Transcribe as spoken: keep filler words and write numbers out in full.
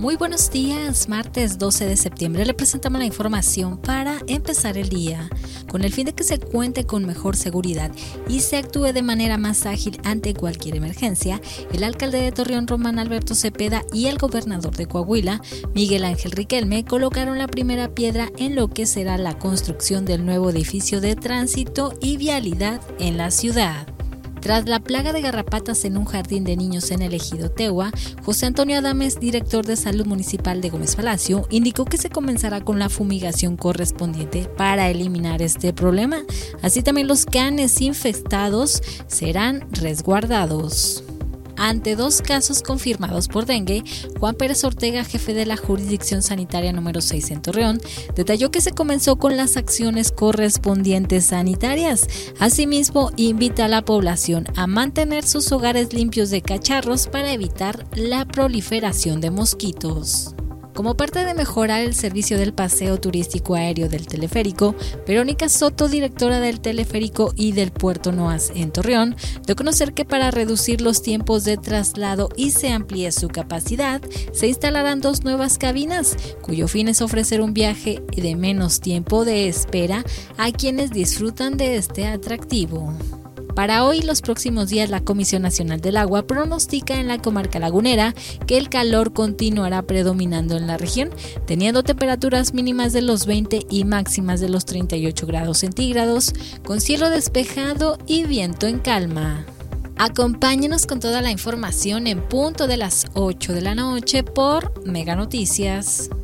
Muy buenos días, martes doce de septiembre le presentamos la información para empezar el día. Con el fin de que se cuente con mejor seguridad y se actúe de manera más ágil ante cualquier emergencia, el alcalde de Torreón, Román Alberto Cepeda, y el gobernador de Coahuila, Miguel Ángel Riquelme, colocaron la primera piedra en lo que será la construcción del nuevo edificio de tránsito y vialidad en la ciudad. Tras la plaga de garrapatas en un jardín de niños en el ejido Tehua, José Antonio Adames, director de Salud Municipal de Gómez Palacio, indicó que se comenzará con la fumigación correspondiente para eliminar este problema. Así también los canes infectados serán resguardados. Ante dos casos confirmados por dengue, Juan Pérez Ortega, jefe de la jurisdicción sanitaria número seis en Torreón, detalló que se comenzó con las acciones correspondientes sanitarias. Asimismo, invita a la población a mantener sus hogares limpios de cacharros para evitar la proliferación de mosquitos. Como parte de mejorar el servicio del paseo turístico aéreo del teleférico, Verónica Soto, directora del teleférico y del Puerto Noas en Torreón, dio a conocer que para reducir los tiempos de traslado y se amplíe su capacidad, se instalarán dos nuevas cabinas, cuyo fin es ofrecer un viaje de menos tiempo de espera a quienes disfrutan de este atractivo. Para hoy y los próximos días, la Comisión Nacional del Agua pronostica en la comarca lagunera que el calor continuará predominando en la región, teniendo temperaturas mínimas de los veinte y máximas de los treinta y ocho grados centígrados, con cielo despejado y viento en calma. Acompáñenos con toda la información en punto de las ocho de la noche por Mega Noticias.